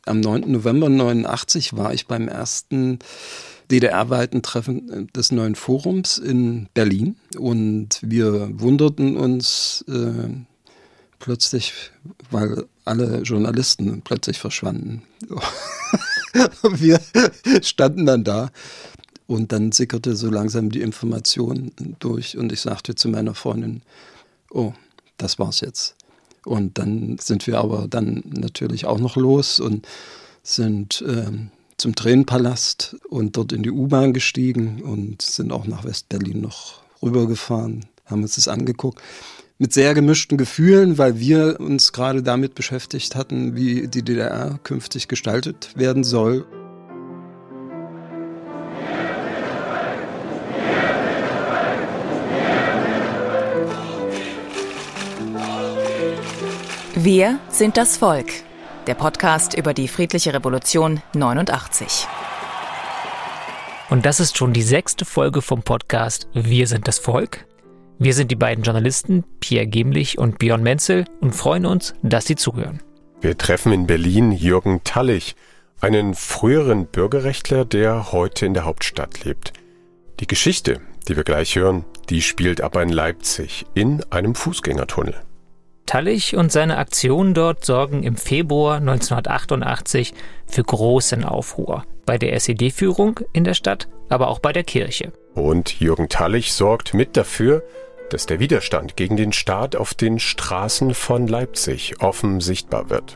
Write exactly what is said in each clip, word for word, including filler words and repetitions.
Am neunten November neunundachtzig war ich beim ersten D D R-weiten Treffen des neuen Forums in Berlin und wir wunderten uns äh, plötzlich, weil alle Journalisten plötzlich verschwanden. Wir standen dann da und dann sickerte so langsam die Information durch und ich sagte zu meiner Freundin, oh, das war's jetzt. Und dann sind wir aber dann natürlich auch noch los und sind ähm, zum Tränenpalast und dort in die U-Bahn gestiegen und sind auch nach West-Berlin noch rübergefahren, haben uns das angeguckt. Mit sehr gemischten Gefühlen, weil wir uns gerade damit beschäftigt hatten, wie die D D R künftig gestaltet werden soll. Wir sind das Volk. Der Podcast über die friedliche Revolution neunundachtzig. Und das ist schon die sechste Folge vom Podcast Wir sind das Volk. Wir sind die beiden Journalisten Pierre Gemlich und Björn Menzel und freuen uns, dass Sie zuhören. Wir treffen in Berlin Jürgen Tallich, einen früheren Bürgerrechtler, der heute in der Hauptstadt lebt. Die Geschichte, die wir gleich hören, die spielt aber in Leipzig in einem Fußgängertunnel. Tallich und seine Aktionen dort sorgen im Februar neunzehnhundertachtundachtzig für großen Aufruhr. Bei der S E D-Führung in der Stadt, aber auch bei der Kirche. Und Jürgen Tallich sorgt mit dafür, dass der Widerstand gegen den Staat auf den Straßen von Leipzig offen sichtbar wird.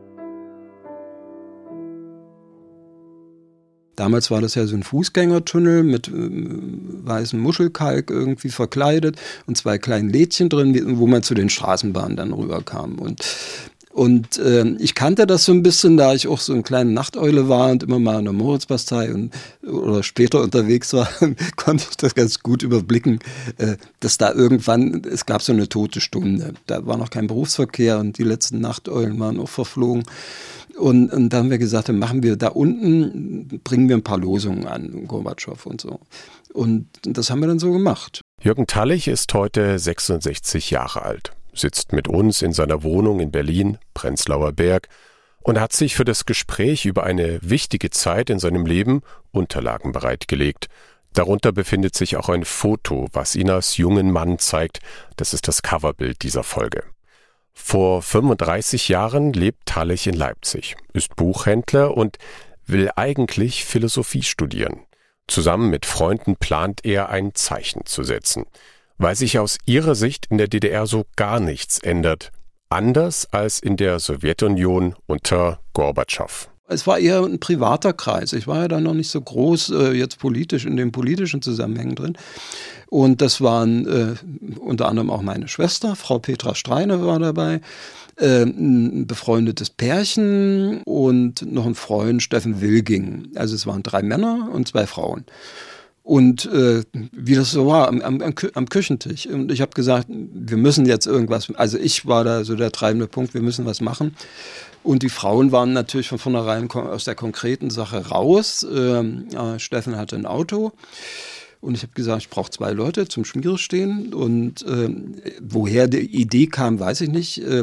Damals war das ja so ein Fußgängertunnel mit äh, weißem Muschelkalk irgendwie verkleidet und zwei kleinen Lädchen drin, wo man zu den Straßenbahnen dann rüberkam. Und, und äh, ich kannte das so ein bisschen, da ich auch so eine kleine Nachteule war und immer mal in der Moritzbastei und, oder später unterwegs war, konnte ich das ganz gut überblicken, äh, dass da irgendwann, es gab so eine tote Stunde. Da war noch kein Berufsverkehr und die letzten Nachteulen waren auch verflogen. Und, und da haben wir gesagt, dann machen wir da unten, bringen wir ein paar Losungen an, Gorbatschow und so. Und das haben wir dann so gemacht. Jürgen Tallich ist heute sechsundsechzig Jahre alt, sitzt mit uns in seiner Wohnung in Berlin, Prenzlauer Berg, und hat sich für das Gespräch über eine wichtige Zeit in seinem Leben Unterlagen bereitgelegt. Darunter befindet sich auch ein Foto, was ihn als jungen Mann zeigt. Das ist das Coverbild dieser Folge. Vor fünfunddreißig Jahren lebt Tallich in Leipzig, ist Buchhändler und will eigentlich Philosophie studieren. Zusammen mit Freunden plant er, ein Zeichen zu setzen, weil sich aus ihrer Sicht in der D D R so gar nichts ändert. Anders als in der Sowjetunion unter Gorbatschow. Es war eher ein privater Kreis. Ich war ja da noch nicht so groß äh, jetzt politisch in den politischen Zusammenhängen drin. Und das waren äh, unter anderem auch meine Schwester, Frau Petra Streine war dabei, äh, ein befreundetes Pärchen und noch ein Freund, Steffen Wilging. Also es waren drei Männer und zwei Frauen. Und äh, wie das so war, am, am, am Küchentisch. Und ich habe gesagt, wir müssen jetzt irgendwas, also ich war da so der treibende Punkt, wir müssen was machen. Und die Frauen waren natürlich von vornherein aus der konkreten Sache raus. Ähm, äh, Steffen hatte ein Auto und ich habe gesagt, ich brauche zwei Leute zum Schmiere stehen. Und äh, woher die Idee kam, weiß ich nicht. Äh,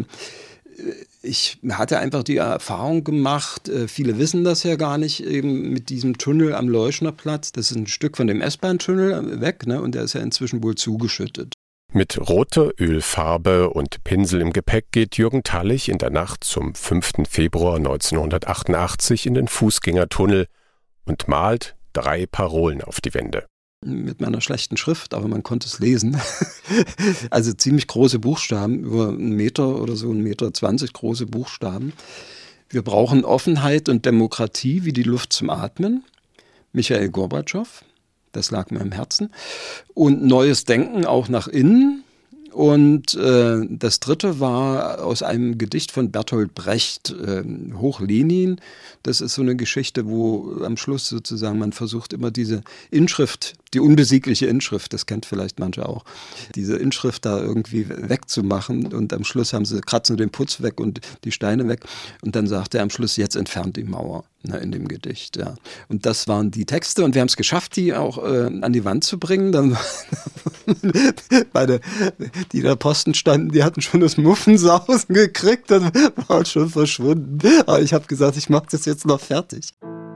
ich hatte einfach die Erfahrung gemacht, äh, viele wissen das ja gar nicht, eben mit diesem Tunnel am Leuschnerplatz. Das ist ein Stück von dem S-Bahn-Tunnel weg, ne? Und der ist ja inzwischen wohl zugeschüttet. Mit roter Ölfarbe und Pinsel im Gepäck geht Jürgen Tallich in der Nacht zum fünften Februar neunzehnhundertachtundachtzig in den Fußgängertunnel und malt drei Parolen auf die Wände. Mit meiner schlechten Schrift, aber man konnte es lesen. Also ziemlich große Buchstaben, über einen Meter oder so, einen Meter zwanzig große Buchstaben. Wir brauchen Offenheit und Demokratie wie die Luft zum Atmen. Michail Gorbatschow. Das lag mir am Herzen. Und neues Denken auch nach innen. Und äh, das dritte war aus einem Gedicht von Bertolt Brecht, äh, Hoch Lenin. Das ist so eine Geschichte, wo am Schluss sozusagen man versucht immer diese Inschrift, die unbesiegliche Inschrift, das kennt vielleicht manche auch, diese Inschrift da irgendwie wegzumachen. Und am Schluss haben sie kratzen den Putz weg und die Steine weg. Und dann sagt er am Schluss, jetzt entfernt die Mauer. Na, in dem Gedicht, ja. Und das waren die Texte und wir haben es geschafft, die auch äh, an die Wand zu bringen. Dann bei der, die da Posten standen, die hatten schon das Muffensausen gekriegt, dann war es schon verschwunden. Aber ich habe gesagt, ich mache das jetzt noch fertig.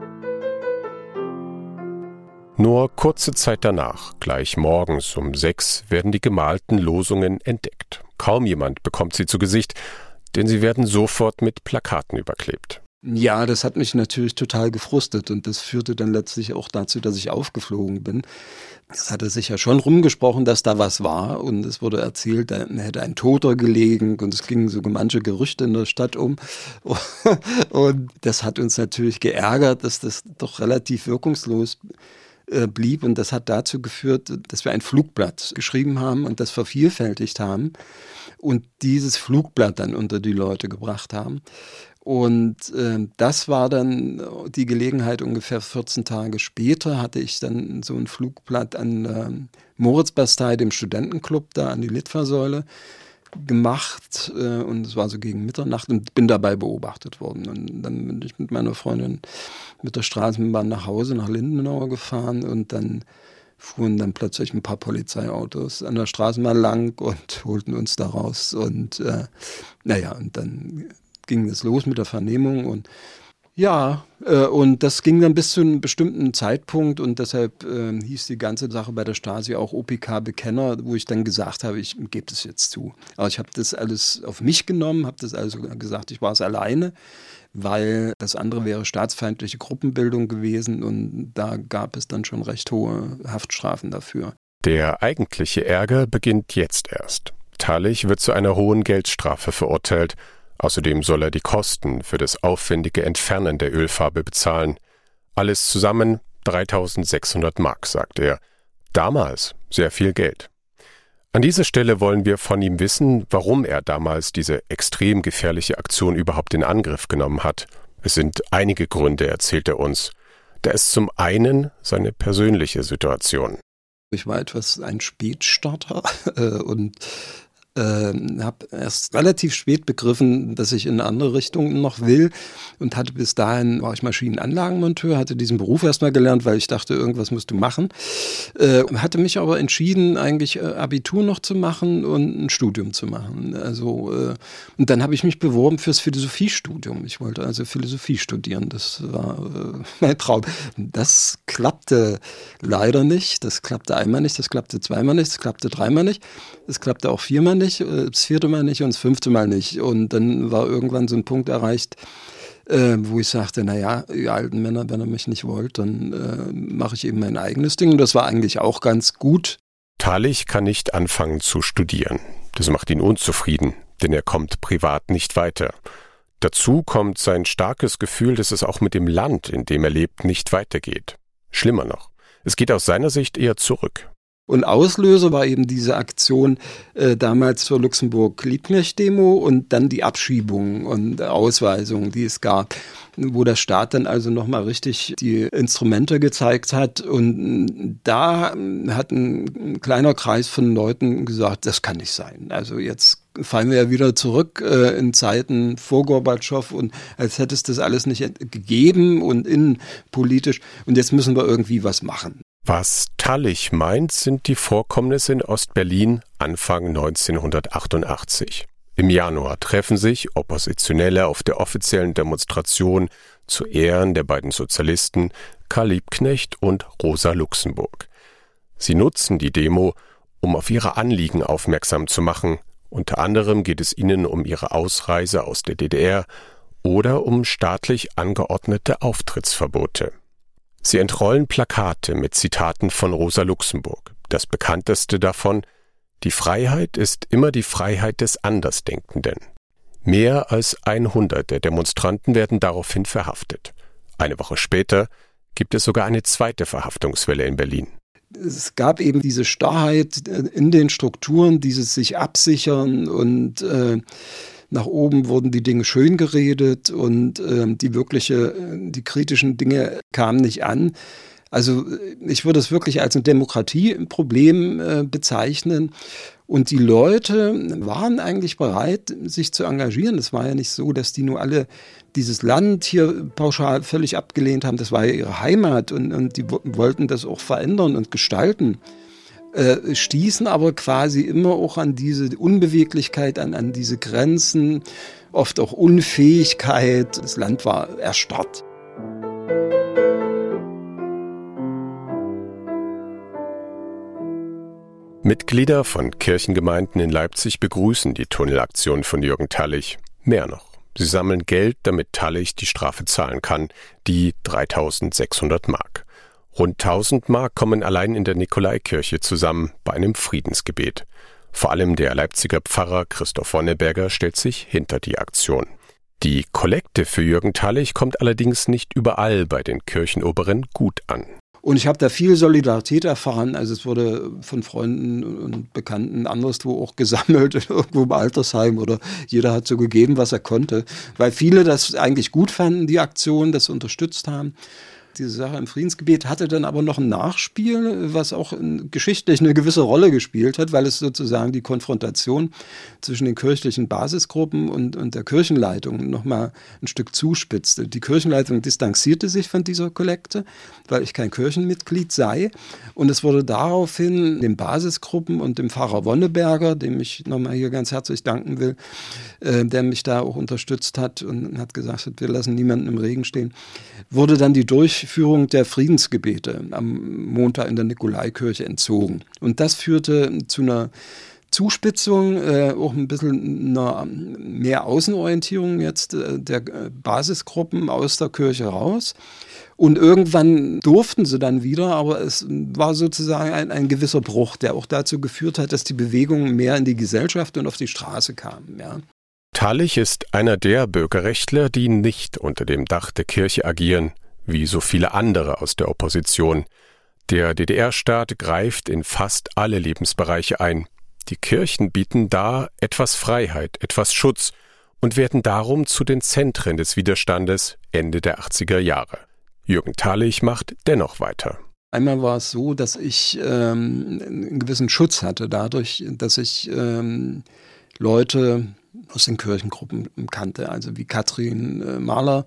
Nur kurze Zeit danach, gleich morgens um sechs, werden die gemalten Losungen entdeckt. Kaum jemand bekommt sie zu Gesicht, denn sie werden sofort mit Plakaten überklebt. Ja, das hat mich natürlich total gefrustet und das führte dann letztlich auch dazu, dass ich aufgeflogen bin. Es hatte sich ja schon rumgesprochen, dass da was war und es wurde erzählt, da hätte ein Toter gelegen und es gingen so manche Gerüchte in der Stadt um. Und das hat uns natürlich geärgert, dass das doch relativ wirkungslos blieb und das hat dazu geführt, dass wir ein Flugblatt geschrieben haben und das vervielfältigt haben und dieses Flugblatt dann unter die Leute gebracht haben. Und äh, das war dann die Gelegenheit, ungefähr vierzehn Tage später hatte ich dann so ein Flugblatt an äh, Moritzbastei, dem Studentenclub, da an die Litfaßsäule gemacht äh, und es war so gegen Mitternacht und bin dabei beobachtet worden. Und dann bin ich mit meiner Freundin mit der Straßenbahn nach Hause, nach Lindenau gefahren und dann fuhren dann plötzlich ein paar Polizeiautos an der Straßenbahn lang und holten uns da raus. Und äh, naja, und dann ging es los mit der Vernehmung und ja, äh, und das ging dann bis zu einem bestimmten Zeitpunkt und deshalb äh, hieß die ganze Sache bei der Stasi auch O P K-Bekenner, wo ich dann gesagt habe, ich gebe das jetzt zu. Aber ich habe das alles auf mich genommen, habe das also gesagt, ich war es alleine, weil das andere wäre staatsfeindliche Gruppenbildung gewesen und da gab es dann schon recht hohe Haftstrafen dafür. Der eigentliche Ärger beginnt jetzt erst. Tallich wird zu einer hohen Geldstrafe verurteilt. Außerdem soll er die Kosten für das aufwendige Entfernen der Ölfarbe bezahlen. Alles zusammen dreitausendsechshundert Mark, sagt er. Damals sehr viel Geld. An dieser Stelle wollen wir von ihm wissen, warum er damals diese extrem gefährliche Aktion überhaupt in Angriff genommen hat. Es sind einige Gründe, erzählt er uns. Da ist zum einen seine persönliche Situation. Ich war etwas ein Spätstarter und äh, habe erst relativ spät begriffen, dass ich in eine andere Richtung noch will und hatte bis dahin, war ich Maschinenanlagenmonteur, hatte diesen Beruf erstmal gelernt, weil ich dachte, irgendwas musst du machen. Äh, hatte mich aber entschieden, eigentlich äh, Abitur noch zu machen und ein Studium zu machen. Also äh, und dann habe ich mich beworben fürs Philosophiestudium. Ich wollte also Philosophie studieren. Das war äh, mein Traum. Das klappte leider nicht. Das klappte einmal nicht, das klappte zweimal nicht, das klappte dreimal nicht. Es klappte auch viermal nicht, das vierte Mal nicht und das fünfte Mal nicht. Und dann war irgendwann so ein Punkt erreicht, äh, wo ich sagte, naja, ihr alten Männer, wenn ihr mich nicht wollt, dann äh, mache ich eben mein eigenes Ding. Und das war eigentlich auch ganz gut. Tallich kann nicht anfangen zu studieren. Das macht ihn unzufrieden, denn er kommt privat nicht weiter. Dazu kommt sein starkes Gefühl, dass es auch mit dem Land, in dem er lebt, nicht weitergeht. Schlimmer noch, es geht aus seiner Sicht eher zurück. Und Auslöser war eben diese Aktion äh, damals zur Luxemburg-Liebknecht-Demo und dann die Abschiebung und Ausweisung, die es gab, wo der Staat dann also nochmal richtig die Instrumente gezeigt hat. Und da hat ein kleiner Kreis von Leuten gesagt, das kann nicht sein. Also jetzt fallen wir ja wieder zurück äh, in Zeiten vor Gorbatschow und als hätte es das alles nicht gegeben und innenpolitisch. Und jetzt müssen wir irgendwie was machen. Was Tallich meint, sind die Vorkommnisse in Ostberlin Anfang neunzehnhundertachtundachtzig. Im Januar treffen sich Oppositionelle auf der offiziellen Demonstration zu Ehren der beiden Sozialisten Karl Liebknecht und Rosa Luxemburg. Sie nutzen die Demo, um auf ihre Anliegen aufmerksam zu machen. Unter anderem geht es ihnen um ihre Ausreise aus der D D R oder um staatlich angeordnete Auftrittsverbote. Sie entrollen Plakate mit Zitaten von Rosa Luxemburg. Das bekannteste davon: Die Freiheit ist immer die Freiheit des Andersdenkenden. Mehr als hundert der Demonstranten werden daraufhin verhaftet. Eine Woche später gibt es sogar eine zweite Verhaftungswelle in Berlin. Es gab eben diese Starrheit in den Strukturen, dieses sich absichern und äh, nach oben wurden die Dinge schön geredet und äh, die wirkliche, die kritischen Dinge kamen nicht an. Also ich würde es wirklich als ein Demokratieproblem äh, bezeichnen. Und die Leute waren eigentlich bereit, sich zu engagieren. Es war ja nicht so, dass die nur alle dieses Land hier pauschal völlig abgelehnt haben. Das war ja ihre Heimat und, und die wollten das auch verändern und gestalten. Äh, stießen aber quasi immer auch an diese Unbeweglichkeit, an, an diese Grenzen, oft auch Unfähigkeit. Das Land war erstarrt. Mitglieder von Kirchengemeinden in Leipzig begrüßen die Tunnelaktion von Jürgen Tallich. Mehr noch, sie sammeln Geld, damit Tallich die Strafe zahlen kann, die dreitausendsechshundert Mark. Rund tausend Mark kommen allein in der Nikolaikirche zusammen bei einem Friedensgebet. Vor allem der Leipziger Pfarrer Christoph Wonneberger stellt sich hinter die Aktion. Die Kollekte für Jürgen Tallich kommt allerdings nicht überall bei den Kirchenoberen gut an. Und ich habe da viel Solidarität erfahren. Also es wurde von Freunden und Bekannten anderswo auch gesammelt, irgendwo im Altersheim, oder jeder hat so gegeben, was er konnte. Weil viele das eigentlich gut fanden, die Aktion, das unterstützt haben. Diese Sache im Friedensgebet hatte dann aber noch ein Nachspiel, was auch geschichtlich eine gewisse Rolle gespielt hat, weil es sozusagen die Konfrontation zwischen den kirchlichen Basisgruppen und, und der Kirchenleitung nochmal ein Stück zuspitzte. Die Kirchenleitung distanzierte sich von dieser Kollekte, weil ich kein Kirchenmitglied sei. Und es wurde daraufhin den Basisgruppen und dem Pfarrer Wonneberger, dem ich nochmal hier ganz herzlich danken will, äh, der mich da auch unterstützt hat und hat gesagt, wir lassen niemanden im Regen stehen, wurde dann die Durchführung Führung der Friedensgebete am Montag in der Nikolaikirche entzogen. Und das führte zu einer Zuspitzung, äh, auch ein bisschen einer mehr Außenorientierung jetzt äh, der Basisgruppen aus der Kirche raus. Und irgendwann durften sie dann wieder, aber es war sozusagen ein, ein gewisser Bruch, der auch dazu geführt hat, dass die Bewegung mehr in die Gesellschaft und auf die Straße kam. Ja. Tallich ist einer der Bürgerrechtler, die nicht unter dem Dach der Kirche agieren, wie so viele andere aus der Opposition. Der D D R-Staat greift in fast alle Lebensbereiche ein. Die Kirchen bieten da etwas Freiheit, etwas Schutz und werden darum zu den Zentren des Widerstandes Ende der achtziger Jahre. Jürgen Tallich macht dennoch weiter. Einmal war es so, dass ich ähm, einen gewissen Schutz hatte, dadurch, dass ich ähm, Leute aus den Kirchengruppen kannte, also wie Katrin äh, Mahler,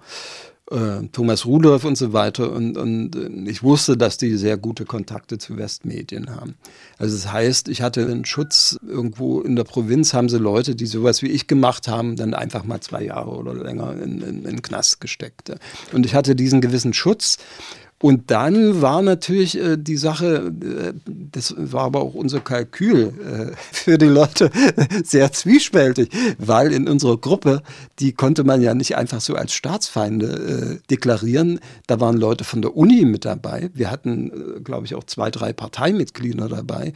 Äh, Thomas Rudolph und so weiter, und, und ich wusste, dass die sehr gute Kontakte zu Westmedien haben. Also das heißt, ich hatte einen Schutz. Irgendwo in der Provinz haben sie Leute, die sowas wie ich gemacht haben, dann einfach mal zwei Jahre oder länger in, in, in den Knast gesteckt. Und ich hatte diesen gewissen Schutz. Und dann war natürlich äh, die Sache, äh, das war aber auch unser Kalkül äh, für die Leute sehr zwiespältig, weil in unserer Gruppe, die konnte man ja nicht einfach so als Staatsfeinde äh, deklarieren. Da waren Leute von der Uni mit dabei. Wir hatten, äh, glaube ich, auch zwei, drei Parteimitglieder dabei.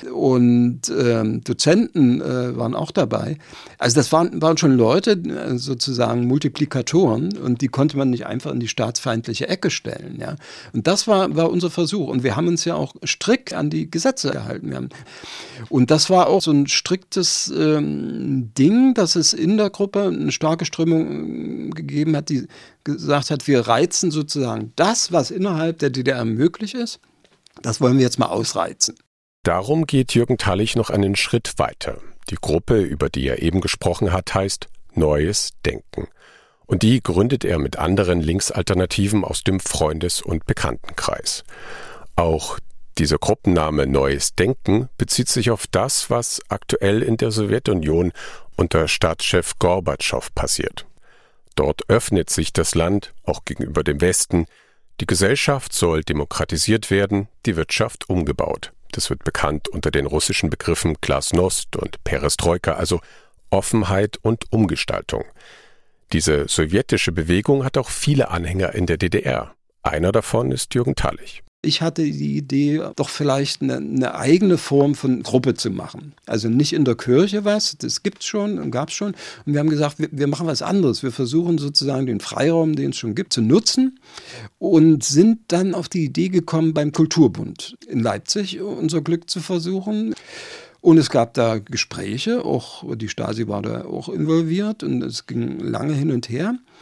Und äh, Dozenten äh, waren auch dabei. Also das waren, waren schon Leute, äh, sozusagen Multiplikatoren, und die konnte man nicht einfach in die staatsfeindliche Ecke stellen, ja. Und das war, war unser Versuch. Und wir haben uns ja auch strikt an die Gesetze gehalten. Wir haben, und das war auch so ein striktes ähm, Ding, dass es in der Gruppe eine starke Strömung äh, gegeben hat, die gesagt hat, wir reizen sozusagen das, was innerhalb der D D R möglich ist, das wollen wir jetzt mal ausreizen. Darum geht Jürgen Tallich noch einen Schritt weiter. Die Gruppe, über die er eben gesprochen hat, heißt Neues Denken. Und die gründet er mit anderen Linksalternativen aus dem Freundes- und Bekanntenkreis. Auch dieser Gruppenname Neues Denken bezieht sich auf das, was aktuell in der Sowjetunion unter Staatschef Gorbatschow passiert. Dort öffnet sich das Land, auch gegenüber dem Westen. Die Gesellschaft soll demokratisiert werden, die Wirtschaft umgebaut. Das wird bekannt unter den russischen Begriffen Glasnost und Perestroika, also Offenheit und Umgestaltung. Diese sowjetische Bewegung hat auch viele Anhänger in der D D R. Einer davon ist Jürgen Tallich. Ich hatte die Idee, doch vielleicht eine, eine eigene Form von Gruppe zu machen. Also nicht in der Kirche was, das gibt's schon und gab's schon. Und wir haben gesagt, wir, wir machen was anderes. Wir versuchen sozusagen den Freiraum, den es schon gibt, zu nutzen, und sind dann auf die Idee gekommen, beim Kulturbund in Leipzig unser Glück zu versuchen. Und es gab da Gespräche, auch die Stasi war da auch involviert, und es ging lange hin und her.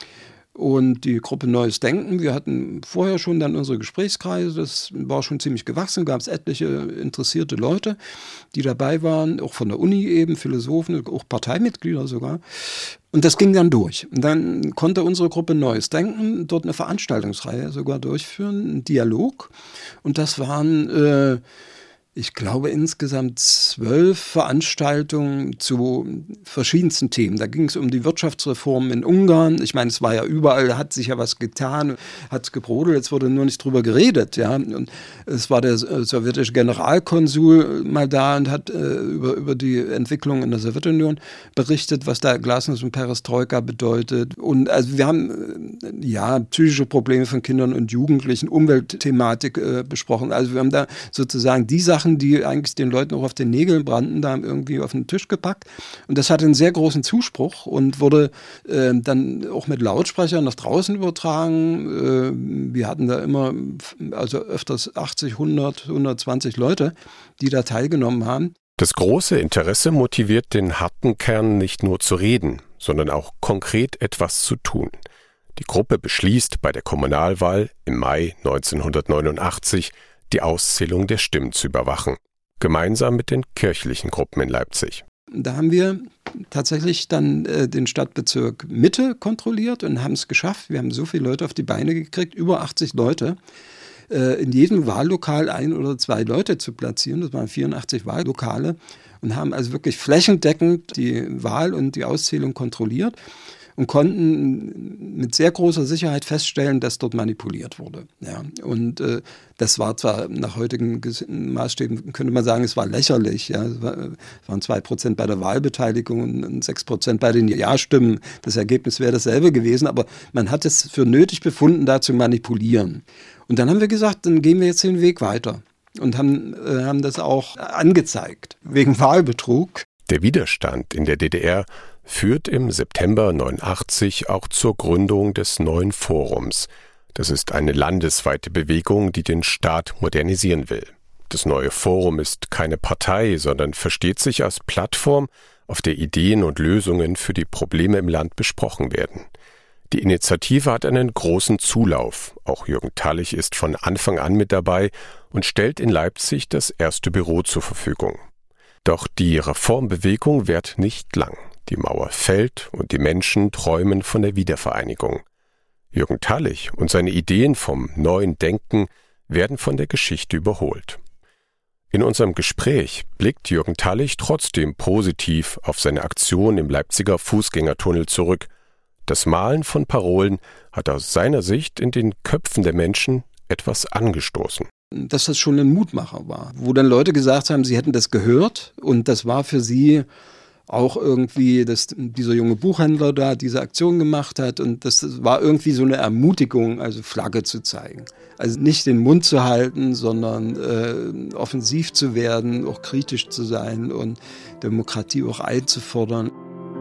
und die Gruppe Neues Denken. Wir hatten vorher schon dann unsere Gesprächskreise, das war schon ziemlich gewachsen, gab es etliche interessierte Leute, die dabei waren, auch von der Uni eben, Philosophen, auch Parteimitglieder sogar. Und das ging dann durch. Und dann konnte unsere Gruppe Neues Denken dort eine Veranstaltungsreihe sogar durchführen, einen Dialog. Und das waren äh, ich glaube, insgesamt zwölf Veranstaltungen zu verschiedensten Themen. Da ging es um die Wirtschaftsreform in Ungarn. Ich meine, es war ja überall, hat sich ja was getan, hat gebrodelt, jetzt wurde nur nicht drüber geredet. Ja. Und es war der sowjetische Generalkonsul mal da und hat äh, über, über die Entwicklung in der Sowjetunion berichtet, was da Glasnost und Perestroika bedeutet. Und also wir haben äh, ja psychische Probleme von Kindern und Jugendlichen, Umweltthematik äh, besprochen. Also wir haben da sozusagen die Sachen, die eigentlich den Leuten auch auf den Nägeln brannten, da irgendwie auf den Tisch gepackt. Und das hatte einen sehr großen Zuspruch und wurde äh, dann auch mit Lautsprechern nach draußen übertragen. Äh, wir hatten da immer, also öfters achtzig, hundert, hundertzwanzig Leute, die da teilgenommen haben. Das große Interesse motiviert den harten Kern nicht nur zu reden, sondern auch konkret etwas zu tun. Die Gruppe beschließt bei der Kommunalwahl im Mai neunzehnhundertneunundachtzig, die Auszählung der Stimmen zu überwachen, gemeinsam mit den kirchlichen Gruppen in Leipzig. Da haben wir tatsächlich dann äh, den Stadtbezirk Mitte kontrolliert und haben es geschafft. Wir haben so viele Leute auf die Beine gekriegt, über achtzig Leute, äh, in jedem Wahllokal ein oder zwei Leute zu platzieren. Das waren vierundachtzig Wahllokale und haben also wirklich flächendeckend die Wahl und die Auszählung kontrolliert. Und konnten mit sehr großer Sicherheit feststellen, dass dort manipuliert wurde. Ja, und äh, das war zwar nach heutigen Maßstäben, könnte man sagen, es war lächerlich. Ja, es war, waren zwei Prozent bei der Wahlbeteiligung und sechs Prozent bei den Ja-Stimmen. Das Ergebnis wäre dasselbe gewesen, aber man hat es für nötig befunden, da zu manipulieren. Und dann haben wir gesagt, dann gehen wir jetzt den Weg weiter und haben, äh, haben das auch angezeigt, wegen Wahlbetrug. Der Widerstand in der D D R führt im September neunundachtzig auch zur Gründung des Neuen Forums. Das ist eine landesweite Bewegung, die den Staat modernisieren will. Das Neue Forum ist keine Partei, sondern versteht sich als Plattform, auf der Ideen und Lösungen für die Probleme im Land besprochen werden. Die Initiative hat einen großen Zulauf. Auch Jürgen Tallich ist von Anfang an mit dabei und stellt in Leipzig das erste Büro zur Verfügung. Doch die Reformbewegung währt nicht lang. Die Mauer fällt und die Menschen träumen von der Wiedervereinigung. Jürgen Tallich und seine Ideen vom neuen Denken werden von der Geschichte überholt. In unserem Gespräch blickt Jürgen Tallich trotzdem positiv auf seine Aktion im Leipziger Fußgängertunnel zurück. Das Malen von Parolen hat aus seiner Sicht in den Köpfen der Menschen etwas angestoßen. Dass das schon ein Mutmacher war, wo dann Leute gesagt haben, sie hätten das gehört und das war für sie auch irgendwie, dass dieser junge Buchhändler da diese Aktion gemacht hat und das war irgendwie so eine Ermutigung, also Flagge zu zeigen. Also nicht den Mund zu halten, sondern äh, offensiv zu werden, auch kritisch zu sein und Demokratie auch einzufordern.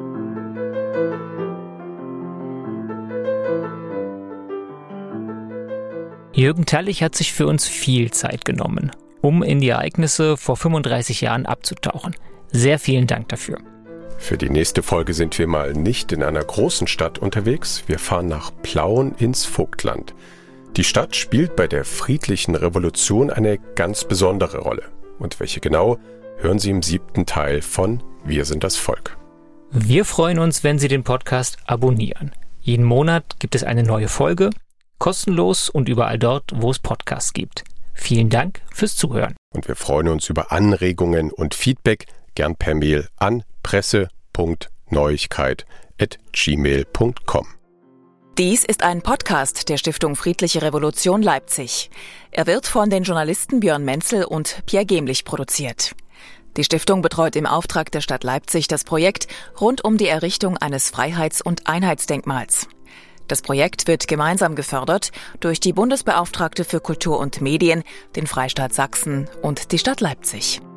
Jürgen Tallich hat sich für uns viel Zeit genommen, um in die Ereignisse vor fünfunddreißig Jahren abzutauchen. Sehr vielen Dank dafür. Für die nächste Folge sind wir mal nicht in einer großen Stadt unterwegs. Wir fahren nach Plauen ins Vogtland. Die Stadt spielt bei der friedlichen Revolution eine ganz besondere Rolle. Und welche genau, hören Sie im siebten Teil von Wir sind das Volk. Wir freuen uns, wenn Sie den Podcast abonnieren. Jeden Monat gibt es eine neue Folge, kostenlos und überall dort, wo es Podcasts gibt. Vielen Dank fürs Zuhören. Und wir freuen uns über Anregungen und Feedback, gern per Mail an presse punkt neuigkeit at gmail punkt com. Dies ist ein Podcast der Stiftung Friedliche Revolution Leipzig. Er wird von den Journalisten Björn Menzel und Pierre Gemlich produziert. Die Stiftung betreut im Auftrag der Stadt Leipzig das Projekt rund um die Errichtung eines Freiheits- und Einheitsdenkmals. Das Projekt wird gemeinsam gefördert durch die Bundesbeauftragte für Kultur und Medien, den Freistaat Sachsen und die Stadt Leipzig.